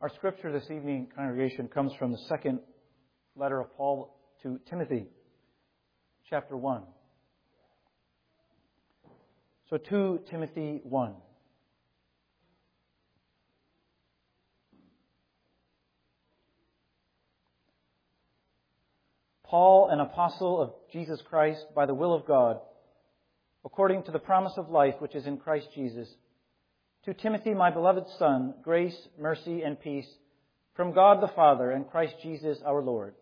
Our scripture this evening, congregation, comes from the second letter of Paul to Timothy, chapter 1. So 2 Timothy 1. Paul, an apostle of Jesus Christ, by the will of God, according to the promise of life which is in Christ Jesus, to Timothy, my beloved son, grace, mercy, and peace from God the Father and Christ Jesus our Lord.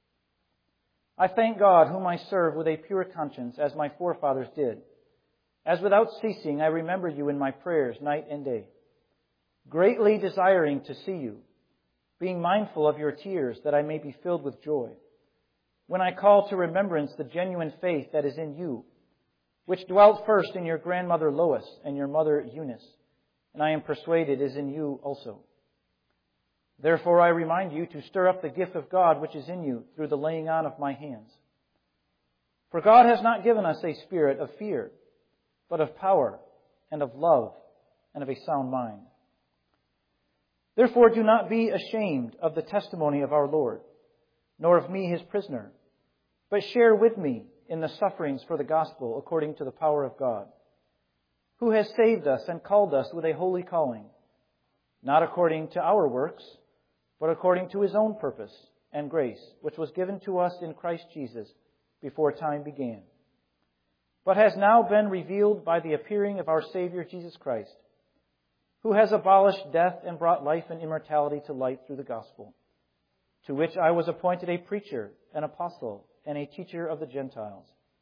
I thank God, whom I serve with a pure conscience, as my forefathers did, as without ceasing I remember you in my prayers night and day, greatly desiring to see you, being mindful of your tears, that I may be filled with joy, when I call to remembrance the genuine faith that is in you, which dwelt first in your grandmother Lois and your mother Eunice, and I am persuaded is in you also. Therefore I remind you to stir up the gift of God which is in you through the laying on of my hands. For God has not given us a spirit of fear, but of power and of love and of a sound mind. Therefore do not be ashamed of the testimony of our Lord, nor of me his prisoner, but share with me in the sufferings for the gospel according to the power of God, who has saved us and called us with a holy calling, not according to our works, but according to his own purpose and grace, which was given to us in Christ Jesus before time began, but has now been revealed by the appearing of our Savior Jesus Christ, who has abolished death and brought life and immortality to light through the gospel, to which I was appointed a preacher, an apostle, and a teacher of the Gentiles.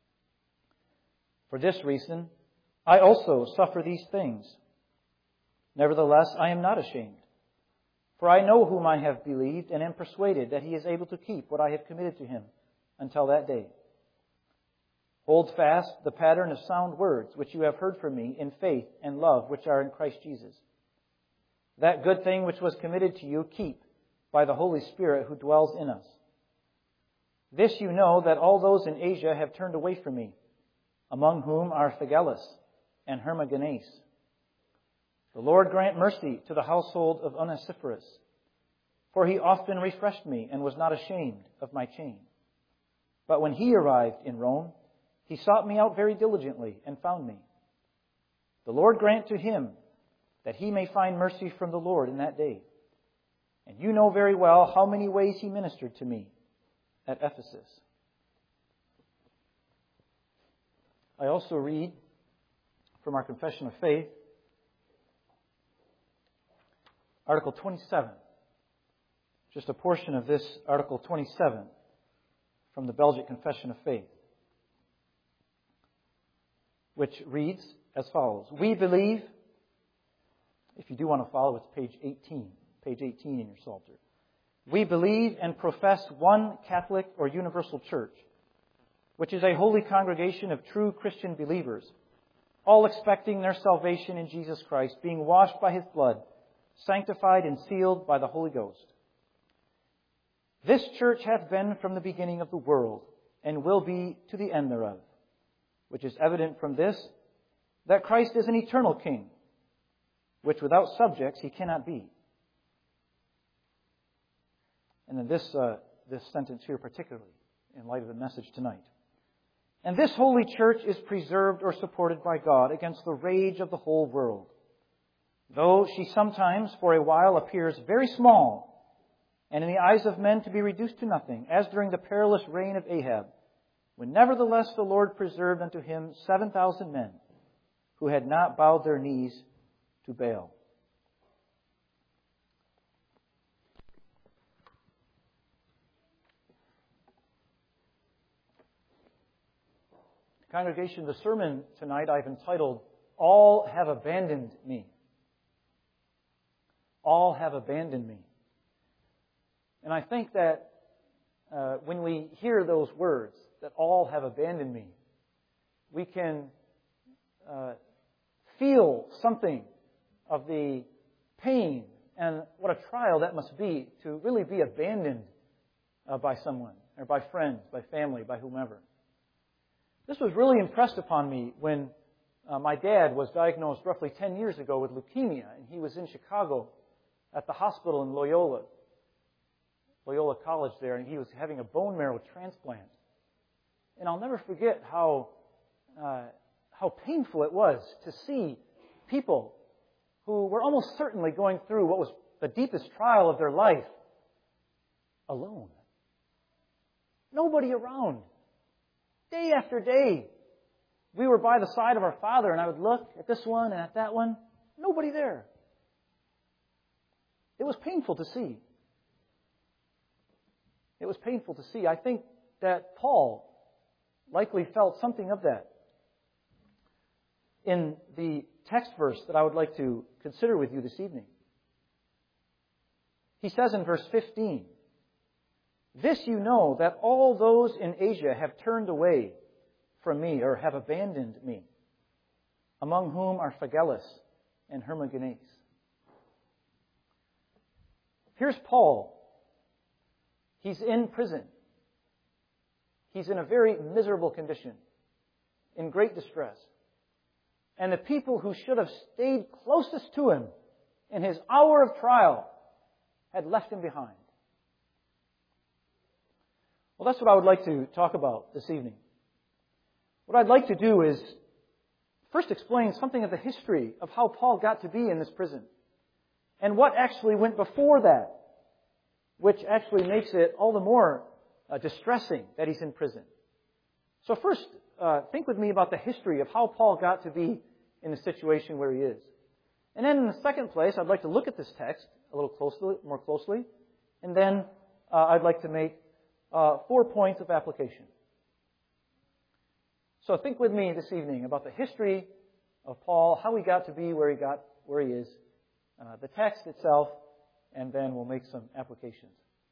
For this reason, I also suffer these things. Nevertheless, I am not ashamed, for I know whom I have believed and am persuaded that he is able to keep what I have committed to him until that day. Hold fast the pattern of sound words which you have heard from me in faith and love which are in Christ Jesus. That good thing which was committed to you keep by the Holy Spirit who dwells in us. This you know, that all those in Asia have turned away from me, among whom are Phygellus and Hermogenes. The Lord grant mercy to the household of Onesiphorus, for he often refreshed me and was not ashamed of my chain. But when he arrived in Rome, he sought me out very diligently and found me. The Lord grant to him that he may find mercy from the Lord in that day. And you know very well how many ways he ministered to me at Ephesus. I also read from our Confession of Faith, Article 27. Just a portion of this Article 27 from the Belgic Confession of Faith, which reads as follows. We believe, if you do want to follow, it's page 18 in your Psalter. We believe and profess one Catholic or universal church, which is a holy congregation of true Christian believers, all expecting their salvation in Jesus Christ, being washed by his blood, sanctified and sealed by the Holy Ghost. This church hath been from the beginning of the world, and will be to the end thereof, which is evident from this, that Christ is an eternal King, which without subjects he cannot be. And then this sentence here particularly, in light of the message tonight. And this holy church is preserved or supported by God against the rage of the whole world, though she sometimes for a while appears very small, and in the eyes of men to be reduced to nothing, as during the perilous reign of Ahab, when nevertheless the Lord preserved unto him 7,000 men, who had not bowed their knees to Baal. Congregation, the sermon tonight I've entitled, All Have Abandoned Me. All have abandoned me. And I think that when we hear those words, that all have abandoned me, we can feel something of the pain and what a trial that must be to really be abandoned by someone, or by friends, by family, by whomever. This was really impressed upon me when my dad was diagnosed roughly 10 years ago with leukemia, and he was in Chicago at the hospital in Loyola College there, and he was having a bone marrow transplant. And I'll never forget how painful it was to see people who were almost certainly going through what was the deepest trial of their life alone. Nobody around. Day after day, we were by the side of our Father, and I would look at this one and at that one. Nobody there. It was painful to see. It was painful to see. I think that Paul likely felt something of that. In the text verse that I would like to consider with you this evening, he says in verse 15, "This you know, that all those in Asia have turned away from me, or have abandoned me, among whom are Phygellus and Hermogenes." Here's Paul. He's in prison. He's in a very miserable condition, in great distress. And the people who should have stayed closest to him in his hour of trial had left him behind. Well, that's what I would like to talk about this evening. What I'd like to do is first explain something of the history of how Paul got to be in this prison, and what actually went before that, which actually makes it all the more distressing that he's in prison. So first, think with me about the history of how Paul got to be in the situation where he is. And then in the second place, I'd like to look at this text a little more closely. And then I'd like to make 4 points of application. So think with me this evening about the history of Paul, how he got to be where he is, the text itself, and then we'll make some applications.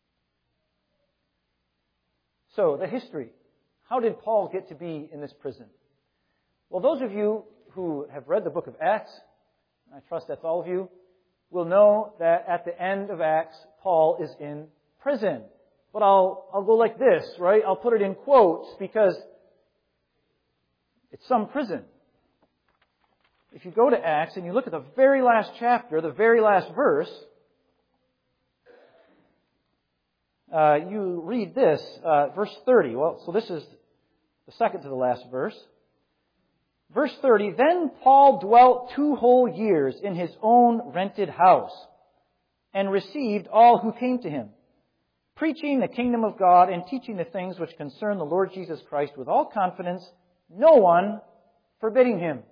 So, the history. How did Paul get to be in this prison? Well, those of you who have read the book of Acts, I trust that's all of you, will know that at the end of Acts, Paul is in prison. But I'll go like this, right? I'll put it in quotes because it's some prison. If you go to Acts and you look at the very last chapter, the very last verse, you read this, verse 30. Well, so this is the second to the last verse. Verse 30, "Then Paul dwelt 2 whole years in his own rented house, and received all who came to him, preaching the kingdom of God and teaching the things which concern the Lord Jesus Christ with all confidence, no one forbidding him."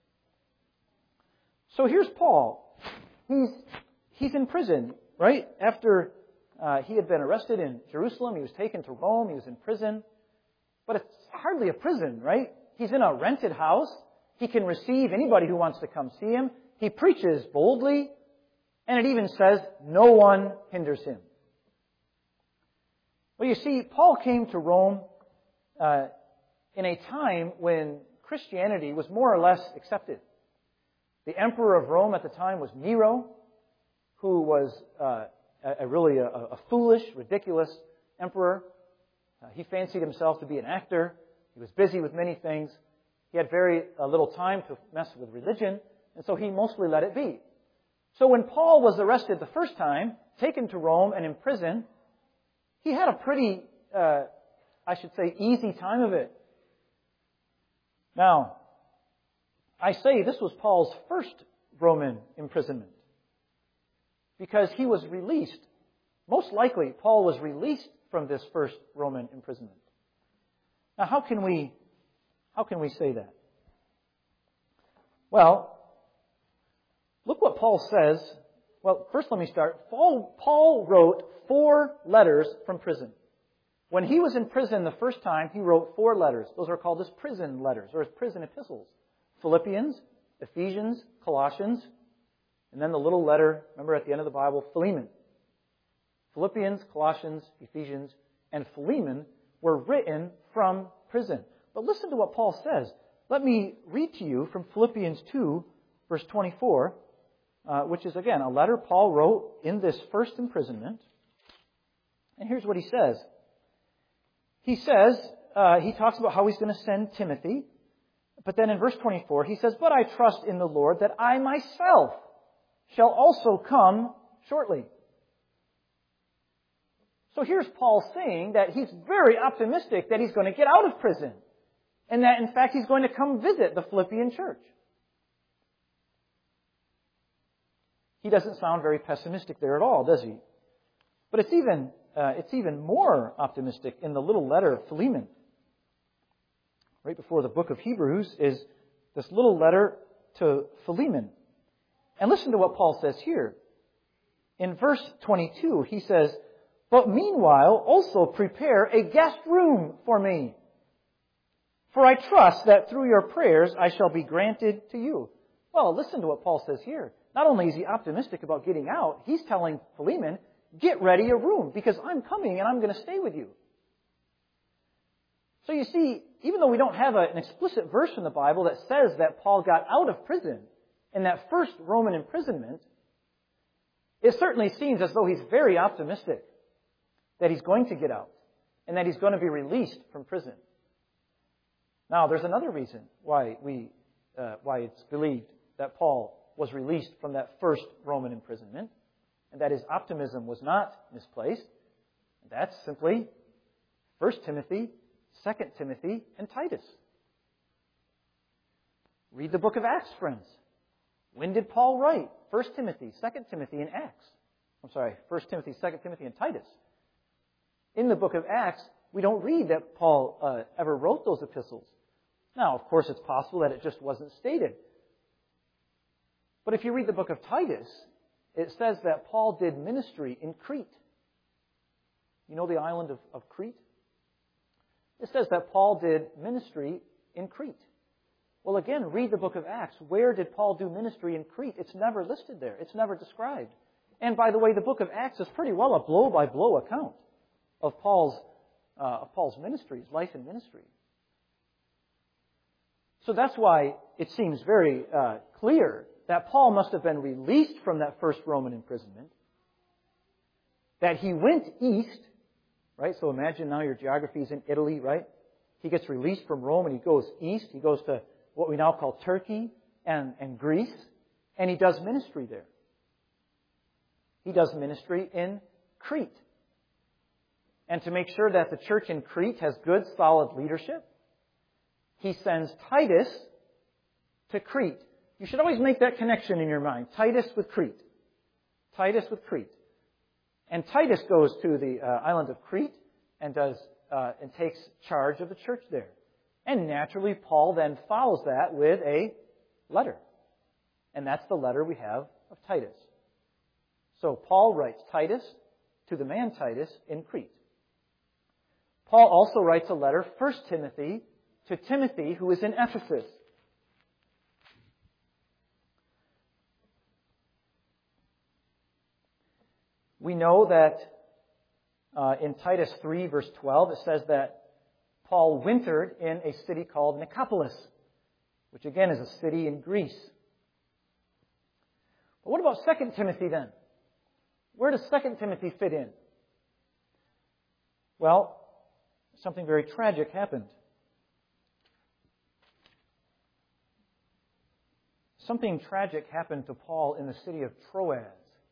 So here's Paul. He's in prison, right? After he had been arrested in Jerusalem, he was taken to Rome, he was in prison. But it's hardly a prison, right? He's in a rented house. He can receive anybody who wants to come see him. He preaches boldly. And it even says, no one hinders him. Well, you see, Paul came to Rome in a time when Christianity was more or less accepted. The emperor of Rome at the time was Nero, who was really a foolish, ridiculous emperor. He fancied himself to be an actor. He was busy with many things. He had very little time to mess with religion, and so he mostly let it be. So when Paul was arrested the first time, taken to Rome and in prison, he had a pretty, I should say, easy time of it. Now, I say this was Paul's first Roman imprisonment, because he was released. Most likely, Paul was released from this first Roman imprisonment. Now, how can we say that? Well, look what Paul says. Well, first let me start. Paul wrote 4 letters from prison. When he was in prison the first time, he wrote 4 letters. Those are called his prison letters, or his prison epistles. Philippians, Ephesians, Colossians, and then the little letter, remember at the end of the Bible, Philemon. Philippians, Colossians, Ephesians, and Philemon were written from prison. But listen to what Paul says. Let me read to you from Philippians 2, verse 24, which is, again, a letter Paul wrote in this first imprisonment. And here's what he says. He says, he talks about how he's going to send Timothy. But then in verse 24, he says, "But I trust in the Lord that I myself shall also come shortly. So here's Paul saying that he's very optimistic that he's going to get out of prison, and that, in fact, he's going to come visit the Philippian church. He doesn't sound very pessimistic there at all, does he? But it's even more optimistic in the little letter of Philemon. Right before the book of Hebrews is this little letter to Philemon. And listen to what Paul says here. In verse 22, he says, "But meanwhile also prepare a guest room for me. For I trust that through your prayers I shall be granted to you." Well, listen to what Paul says here. Not only is he optimistic about getting out, he's telling Philemon, get ready a room because I'm coming and I'm going to stay with you. So you see, even though we don't have an explicit verse in the Bible that says that Paul got out of prison in that first Roman imprisonment, it certainly seems as though he's very optimistic that he's going to get out and that he's going to be released from prison. Now, there's another reason why it's believed that Paul was released from that first Roman imprisonment, and that his optimism was not misplaced. That's simply 1 Timothy, 2 Timothy, and Titus. Read the book of Acts, friends. When did Paul write 1 Timothy, 2 Timothy, and Acts? 1 Timothy, 2 Timothy, and Titus. In the book of Acts, we don't read that Paul ever wrote those epistles. Now, of course, it's possible that it just wasn't stated. But if you read the book of Titus, it says that Paul did ministry in Crete. You know the island of Crete? It says that Paul did ministry in Crete. Well, again, read the book of Acts. Where did Paul do ministry in Crete? It's never listed there. It's never described. And by the way, the book of Acts is pretty well a blow-by-blow account of Paul's ministry, his life and ministry. So that's why it seems very clear that Paul must have been released from that first Roman imprisonment, that he went east, right? So imagine now your geography is in Italy, right? He gets released from Rome and he goes east. He goes to what we now call Turkey and Greece, and he does ministry there. He does ministry in Crete. And to make sure that the church in Crete has good, solid leadership, he sends Titus to Crete. You should always make that connection in your mind. Titus with Crete. Titus with Crete. And Titus goes to the island of Crete and takes charge of the church there. And naturally, Paul then follows that with a letter. And that's the letter we have of Titus. So Paul writes Titus to the man Titus in Crete. Paul also writes a letter, 1 Timothy, to Timothy, who is in Ephesus. We know that in Titus 3, verse 12, it says that Paul wintered in a city called Nicopolis, which again is a city in Greece. But what about 2 Timothy then? Where does 2 Timothy fit in? Well, something very tragic happened. Something tragic happened to Paul in the city of Troas.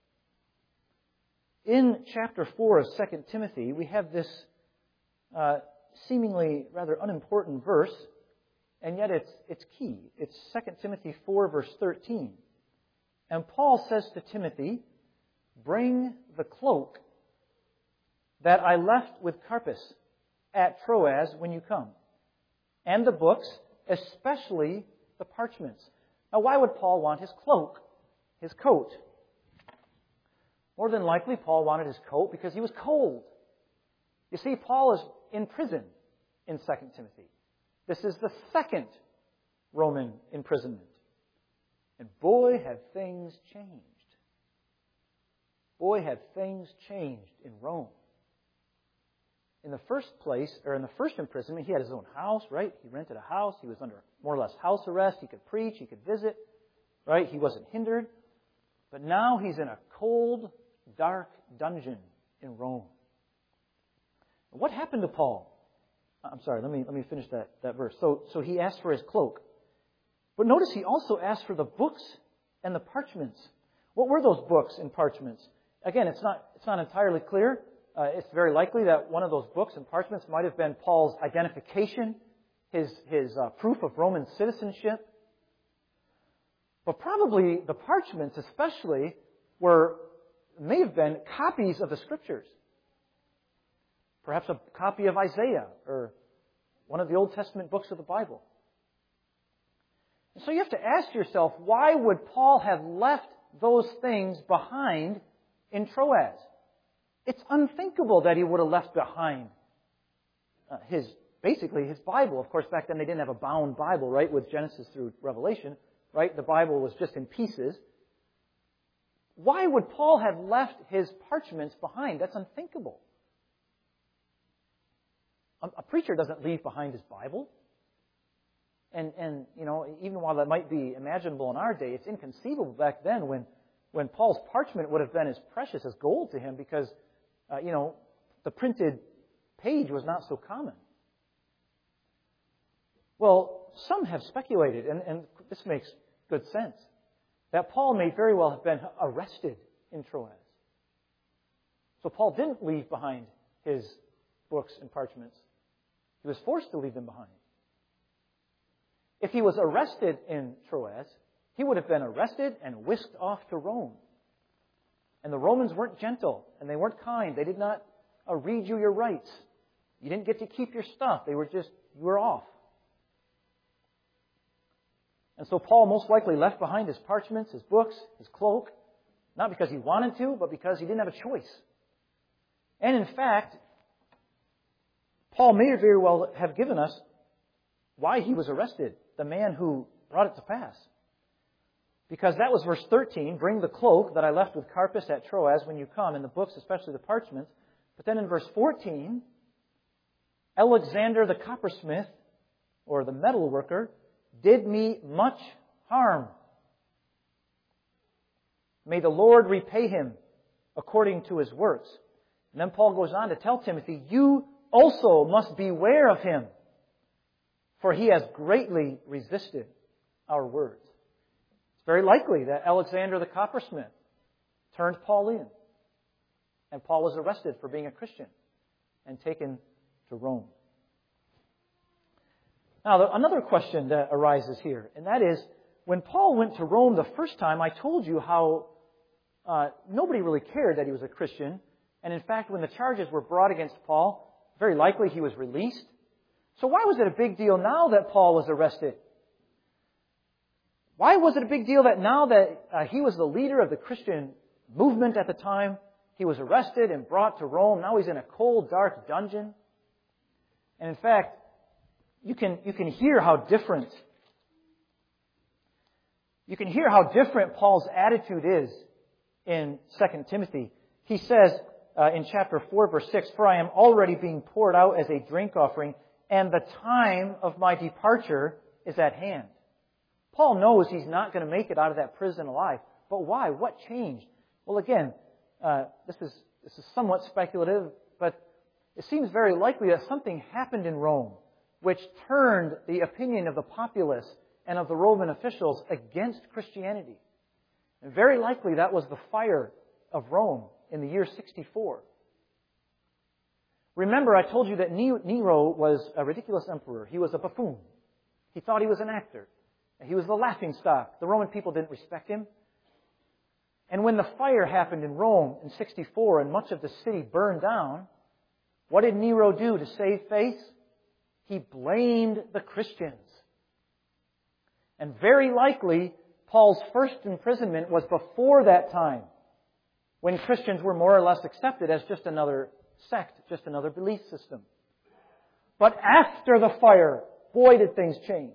In chapter 4 of 2 Timothy, we have this seemingly rather unimportant verse, and yet it's key. It's 2 Timothy 4, verse 13. And Paul says to Timothy, "Bring the cloak that I left with Carpus at Troas when you come, and the books, especially the parchments." Now, why would Paul want his cloak, his coat? More than likely, Paul wanted his coat because he was cold. You see, Paul is in prison in 2 Timothy. This is the second Roman imprisonment. And boy, have things changed. Boy, have things changed in Rome. In the first imprisonment, he had his own house, right? He rented a house. He was under more or less house arrest. He could preach. He could visit, right? He wasn't hindered. But now he's in a cold, dark dungeon in Rome. What happened to Paul? I'm sorry, let me finish that verse. So he asked for his cloak. But notice he also asked for the books and the parchments. What were those books and parchments? Again, it's not entirely clear. It's very likely that one of those books and parchments might have been Paul's identification, his proof of Roman citizenship. But probably the parchments especially may have been copies of the Scriptures. Perhaps a copy of Isaiah or one of the Old Testament books of the Bible. And so you have to ask yourself, why would Paul have left those things behind in Troas? It's unthinkable that he would have left behind his Bible. Of course, back then they didn't have a bound Bible, right, with Genesis through Revelation, right? The Bible was just in pieces. Why would Paul have left his parchments behind? That's unthinkable. A preacher doesn't leave behind his Bible. And even while that might be imaginable in our day, it's inconceivable back then when Paul's parchment would have been as precious as gold to him because, the printed page was not so common. Well, some have speculated, and this makes good sense, that Paul may very well have been arrested in Troas. So Paul didn't leave behind his books and parchments. He was forced to leave them behind. If he was arrested in Troas, he would have been arrested and whisked off to Rome. And the Romans weren't gentle, and they weren't kind. They did not read you your rights. You didn't get to keep your stuff. You were off. And so Paul most likely left behind his parchments, his books, his cloak, not because he wanted to, but because he didn't have a choice. And in fact, Paul may very well have given us why he was arrested, the man who brought it to pass. Because that was verse 13, bring the cloak that I left with Carpus at Troas when you come, in the books, especially the parchments. But then in verse 14, Alexander the coppersmith, or the metal worker, did me much harm. May the Lord repay him according to his works. And then Paul goes on to tell Timothy, you also must beware of him, for he has greatly resisted our words. It's very likely that Alexander the coppersmith turned Paul in. And Paul was arrested for being a Christian and taken to Rome. Now, another question that arises here, and that is, when Paul went to Rome the first time, I told you how nobody really cared that he was a Christian. And in fact, when the charges were brought against Paul, very likely he was released. So why was it a big deal now that Paul was arrested? Why was it a big deal that now that he was the leader of the Christian movement at the time, he was arrested and brought to Rome? Now he's in a cold, dark dungeon. And in fact, you can hear how different Paul's attitude is in 2 Timothy. He says in chapter 4, verse 6, for I am already being poured out as a drink offering, and the time of my departure is at hand. Paul knows he's not going to make it out of that prison alive. But why? What changed? Well, again, this is somewhat speculative, but it seems very likely that something happened in Rome which turned the opinion of the populace and of the Roman officials against Christianity. And very likely that was the fire of Rome in the year 64. Remember, I told you that Nero was a ridiculous emperor. He was a buffoon. He thought he was an actor. He was the laughingstock. The Roman people didn't respect him. And when the fire happened in Rome in 64 and much of the city burned down, what did Nero do to save face? He blamed the Christians. And very likely, Paul's first imprisonment was before that time, when Christians were more or less accepted as just another sect, just another belief system. But after the fire, boy, did things change.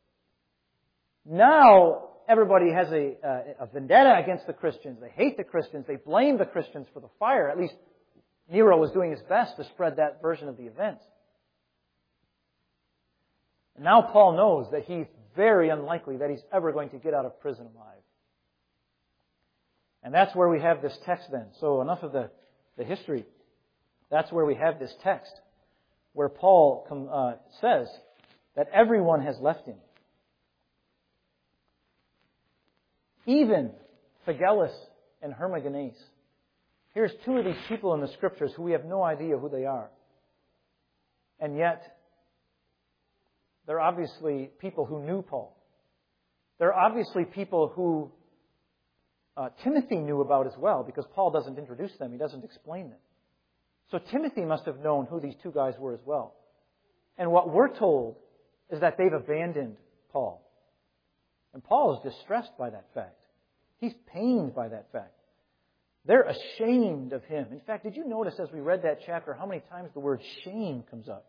Now, everybody has a vendetta against the Christians. They hate the Christians. They blame the Christians for the fire. At least Nero was doing his best to spread that version of the events. And now Paul knows that he's very unlikely that he's ever going to get out of prison alive. And that's where we have this text then. So enough of the history. That's where we have this text, where Paul says that everyone has left him. Even Phygellus and Hermogenes. Here's two of these people in the Scriptures who we have no idea who they are. And yet, they're obviously people who knew Paul. They're obviously people who Timothy knew about as well, because Paul doesn't introduce them. He doesn't explain them. So Timothy must have known who these two guys were as well. And what we're told is that they've abandoned Paul. And Paul is distressed by that fact. He's pained by that fact. They're ashamed of him. In fact, did you notice as we read that chapter how many times the word shame comes up?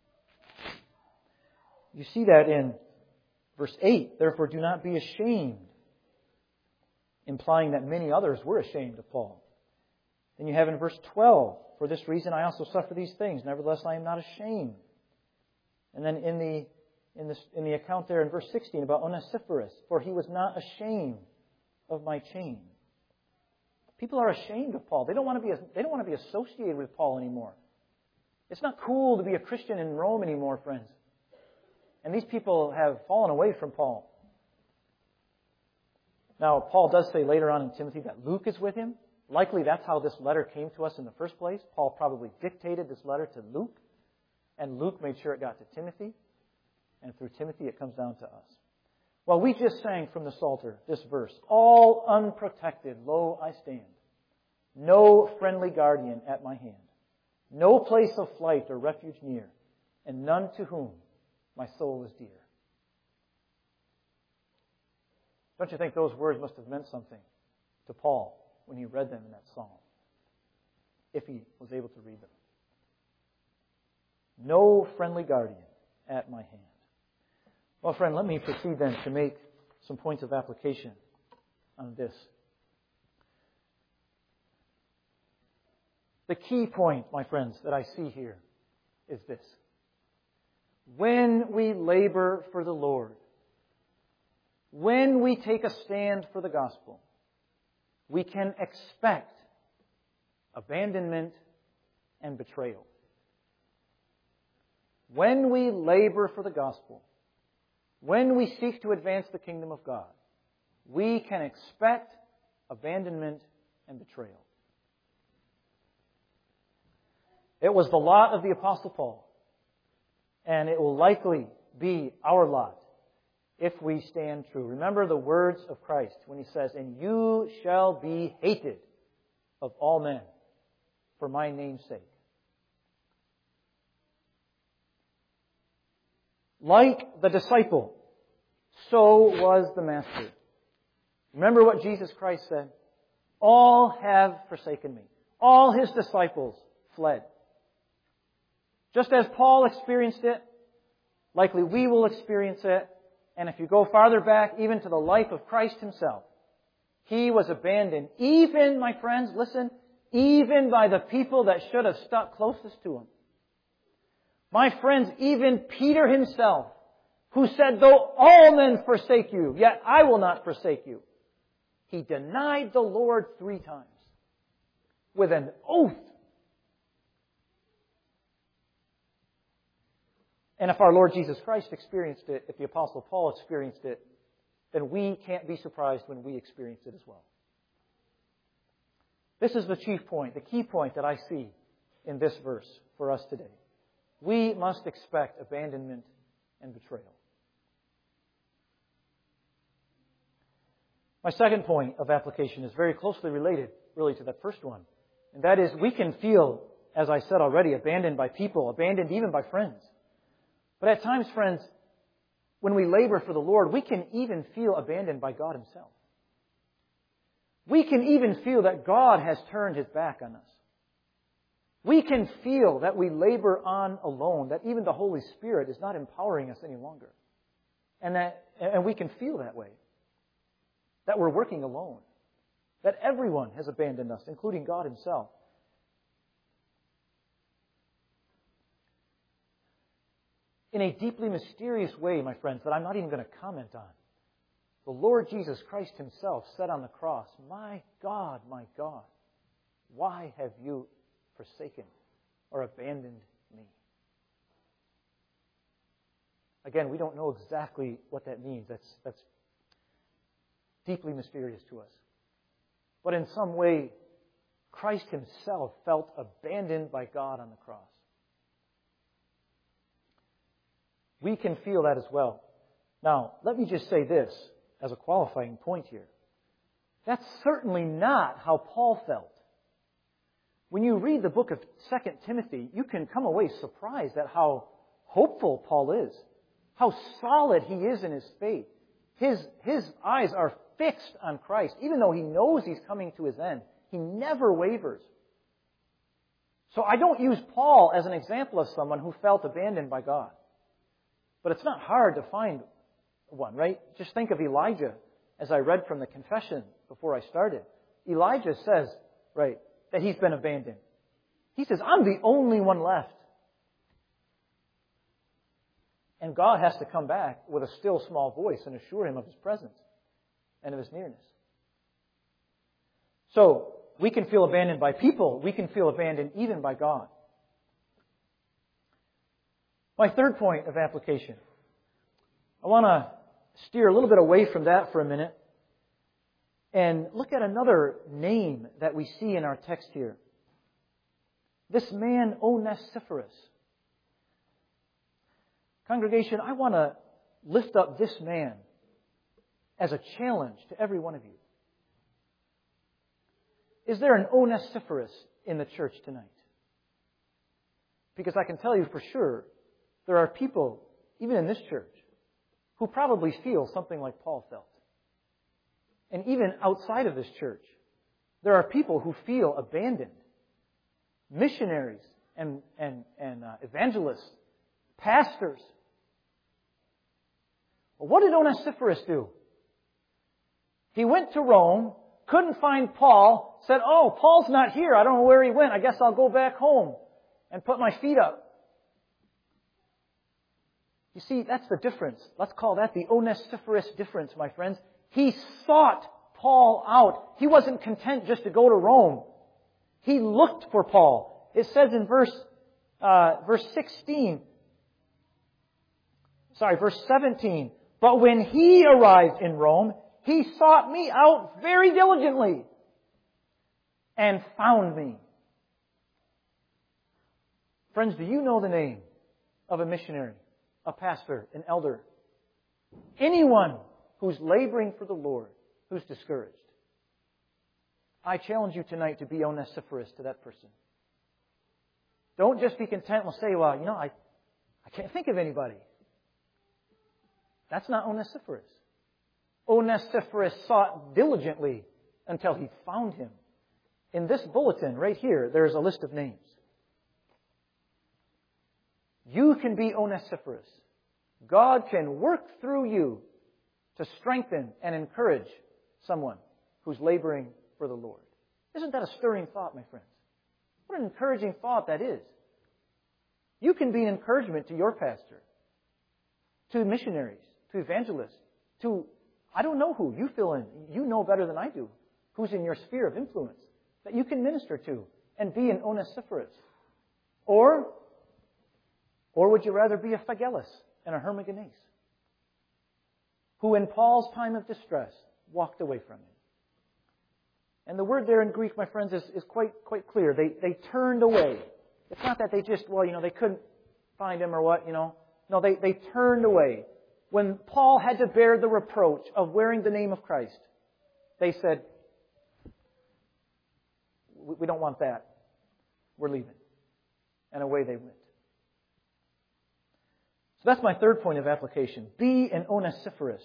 You see that in verse 8. Therefore, do not be ashamed, implying that many others were ashamed of Paul. Then you have in verse 12, for this reason I also suffer these things. Nevertheless, I am not ashamed. And then in the account there in verse 16 about Onesiphorus, for he was not ashamed of my chain. People are ashamed of Paul. They don't want to be associated with Paul anymore. It's not cool to be a Christian in Rome anymore, friends. And these people have fallen away from Paul. Now, Paul does say later on in Timothy that Luke is with him. Likely that's how this letter came to us in the first place. Paul probably dictated this letter to Luke, and Luke made sure it got to Timothy. And through Timothy, it comes down to us. Well, we just sang from the Psalter this verse. All unprotected, lo, I stand. No friendly guardian at my hand. No place of flight or refuge near. And none to whom my soul is dear. Don't you think those words must have meant something to Paul when he read them in that psalm? If he was able to read them. No friendly guardian at my hand. Well, friend, let me proceed then to make some points of application on this. The key point, my friends, that I see here is this. When we labor for the Lord, when we take a stand for the gospel, we can expect abandonment and betrayal. When we labor for the gospel, when we seek to advance the kingdom of God, we can expect abandonment and betrayal. It was the lot of the Apostle Paul, and it will likely be our lot if we stand true. Remember the words of Christ when He says, "And you shall be hated of all men for my name's sake." Like the disciple, so was the master. Remember what Jesus Christ said? All have forsaken me. All His disciples fled. Just as Paul experienced it, likely we will experience it. And if you go farther back, even to the life of Christ Himself, He was abandoned, even, my friends, listen, even by the people that should have stuck closest to Him. My friends, even Peter himself, who said, though all men forsake you, yet I will not forsake you. He denied the Lord 3 times with an oath. And if our Lord Jesus Christ experienced it, if the Apostle Paul experienced it, then we can't be surprised when we experience it as well. This is the chief point, the key point that I see in this verse for us today. We must expect abandonment and betrayal. My second point of application is very closely related, really, to that first one. And that is, we can feel, as I said already, abandoned by people, abandoned even by friends. But at times, friends, when we labor for the Lord, we can even feel abandoned by God Himself. We can even feel that God has turned His back on us. We can feel that we labor on alone, that even the Holy Spirit is not empowering us any longer. And we can feel that way. That we're working alone. That everyone has abandoned us, including God Himself. In a deeply mysterious way, my friends, that I'm not even going to comment on, the Lord Jesus Christ Himself said on the cross, my God, why have you forsaken or abandoned me?" Again, we don't know exactly what that means. That's deeply mysterious to us. But in some way, Christ himself felt abandoned by God on the cross. We can feel that as well. Now, let me just say this as a qualifying point here. That's certainly not how Paul felt. When you read the book of 2 Timothy, you can come away surprised at how hopeful Paul is, how solid he is in his faith. His eyes are fixed on Christ. Even though he knows he's coming to his end, he never wavers. So I don't use Paul as an example of someone who felt abandoned by God. But it's not hard to find one, right? Just think of Elijah, as I read from the confession before I started. Elijah says, right, that he's been abandoned. He says, I'm the only one left. And God has to come back with a still small voice and assure him of his presence and of his nearness. So, we can feel abandoned by people. We can feel abandoned even by God. My third point of application. I want to steer a little bit away from that for a minute and look at another name that we see in our text here. This man, Onesiphorus. Congregation, I want to lift up this man as a challenge to every one of you. Is there an Onesiphorus in the church tonight? Because I can tell you for sure, there are people, even in this church, who probably feel something like Paul felt. And even outside of this church, there are people who feel abandoned. Missionaries and evangelists, pastors. Well, what did Onesiphorus do? He went to Rome, couldn't find Paul, said, oh, Paul's not here. I don't know where he went. I guess I'll go back home and put my feet up. You see, that's the difference. Let's call that the Onesiphorus difference, my friends. He sought Paul out. He wasn't content just to go to Rome. He looked for Paul. It says in verse 17, but when he arrived in Rome, he sought me out very diligently and found me. Friends, do you know the name of a missionary, a pastor, an elder? Anyone who's laboring for the Lord, who's discouraged. I challenge you tonight to be Onesiphorus to that person. Don't just be content and say, well, I can't think of anybody. That's not Onesiphorus. Onesiphorus sought diligently until he found him. In this bulletin right here, there's a list of names. You can be Onesiphorus. God can work through you to strengthen and encourage someone who's laboring for the Lord. Isn't that a stirring thought, my friends? What an encouraging thought that is. You can be an encouragement to your pastor, to missionaries, to evangelists, to I don't know who. You fill in. You know better than I do who's in your sphere of influence that you can minister to and be an Onesiphorus. Or would you rather be a Phygellus and a Hermogenes who in Paul's time of distress walked away from him? And the word there in Greek, my friends, is quite clear. They turned away. It's not that they just, they couldn't find him or what, No, they turned away. When Paul had to bear the reproach of wearing the name of Christ, they said, we don't want that. We're leaving. And away they went. So that's my third point of application. Be an Onesiphorus.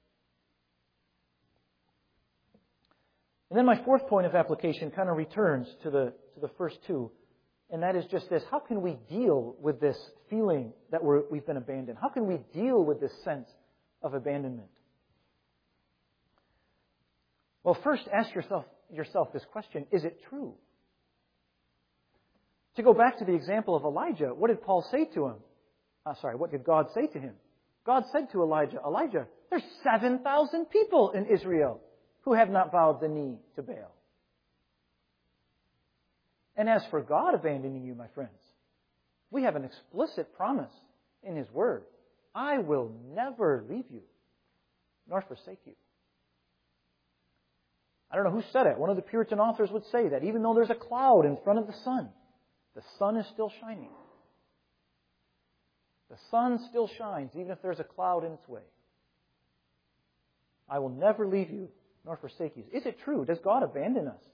And then my fourth point of application kind of returns to the first two. And that is just this. How can we deal with this feeling that we've been abandoned? How can we deal with this sense of abandonment? Well, first ask yourself this question. Is it true? To go back to the example of Elijah, what did Paul say to him? What did God say to him? God said to Elijah, there's 7,000 people in Israel who have not bowed the knee to Baal. And as for God abandoning you, my friends, we have an explicit promise in His Word. I will never leave you, nor forsake you. I don't know who said it. One of the Puritan authors would say that even though there's a cloud in front of the sun is still shining. The sun still shines even if there's a cloud in its way. I will never leave you nor forsake you. Is it true? Does God abandon us?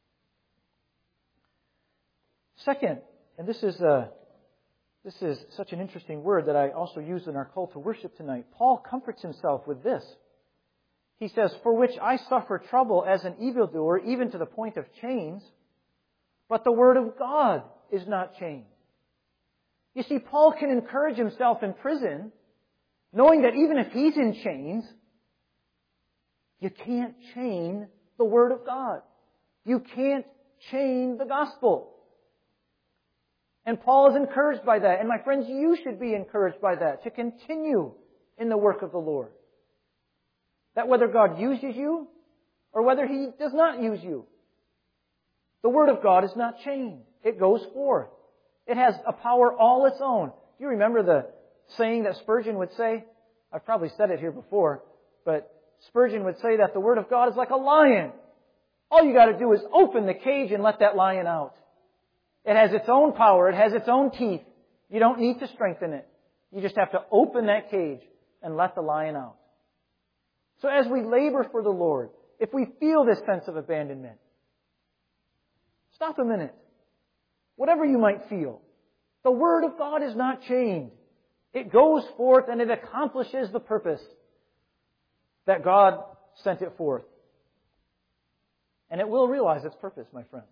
Second, and this is such an interesting word that I also used in our call to worship tonight. Paul comforts himself with this. He says, "For which I suffer trouble as an evildoer, even to the point of chains, but the word of God is not chained." You see, Paul can encourage himself in prison, knowing that even if he's in chains, you can't chain the Word of God. You can't chain the gospel. And Paul is encouraged by that. And my friends, you should be encouraged by that, to continue in the work of the Lord. That whether God uses you or whether He does not use you, the Word of God is not chained. It goes forth. It has a power all its own. Do you remember the saying that Spurgeon would say? I've probably said it here before, but Spurgeon would say that the Word of God is like a lion. All you got to do is open the cage and let that lion out. It has its own power. It has its own teeth. You don't need to strengthen it. You just have to open that cage and let the lion out. So as we labor for the Lord, if we feel this sense of abandonment, stop a minute. Whatever you might feel, the Word of God is not chained. It goes forth and it accomplishes the purpose that God sent it forth. And it will realize its purpose, my friends.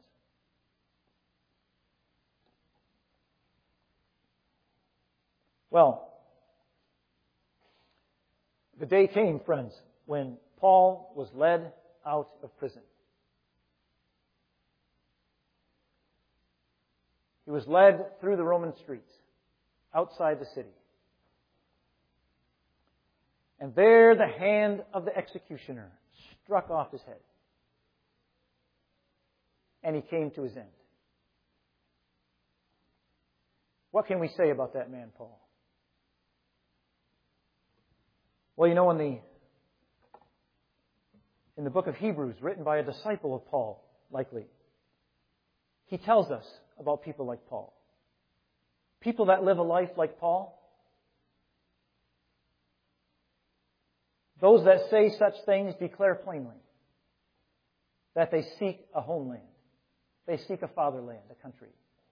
Well, the day came, friends, when Paul was led out of prison. He was led through the Roman streets, outside the city. And there the hand of the executioner struck off his head. And he came to his end. What can we say about that man, Paul? Well, you know, in the book of Hebrews, written by a disciple of Paul, likely, he tells us about people like Paul. People that live a life like Paul. Those that say such things declare plainly that they seek a homeland. They seek a fatherland, a country.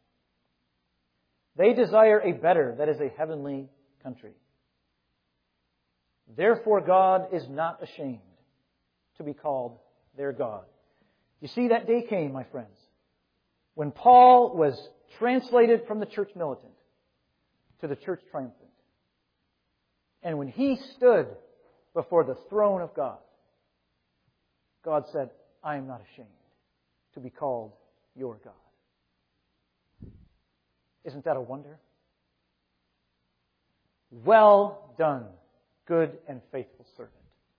They desire a better, that is a heavenly country. Therefore God is not ashamed to be called their God. You see, that day came, my friends, when Paul was translated from the church militant to the church triumphant. And when he stood before the throne of God, God said, "I am not ashamed to be called your God." Isn't that a wonder? Well done, good and faithful servant.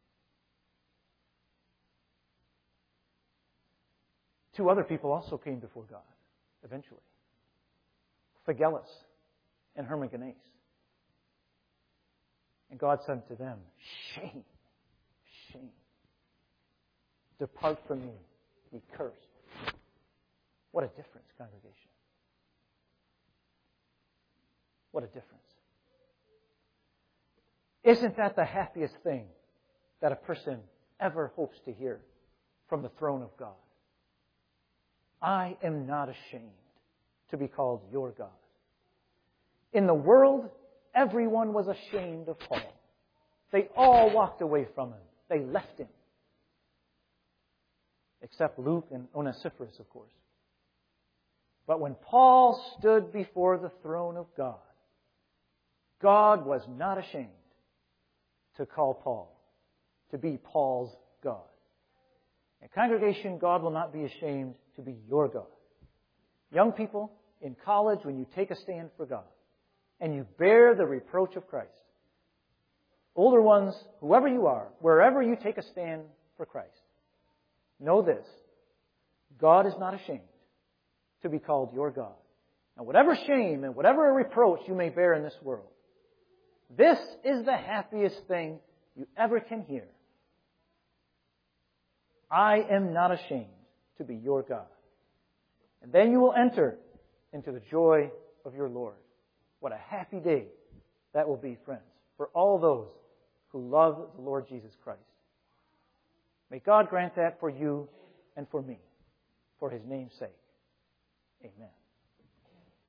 Two other people also came before God, eventually. Phygellus and Hermogenes. And God said to them, "Shame, shame. Depart from me, ye cursed." What a difference, congregation. What a difference. Isn't that the happiest thing that a person ever hopes to hear from the throne of God? I am not ashamed to be called your God. In the world, everyone was ashamed of Paul. They all walked away from him. They left him. Except Luke and Onesiphorus, of course. But when Paul stood before the throne of God, God was not ashamed to call Paul, to be Paul's God. And congregation, God will not be ashamed to be your God. Young people, in college, when you take a stand for God, and you bear the reproach of Christ. Older ones, whoever you are, wherever you take a stand for Christ, know this: God is not ashamed to be called your God. Now, whatever shame and whatever reproach you may bear in this world, this is the happiest thing you ever can hear. I am not ashamed to be your God. And then you will enter into the joy of your Lord. What a happy day that will be, friends, for all those who love the Lord Jesus Christ. May God grant that for you and for me, for His name's sake. Amen.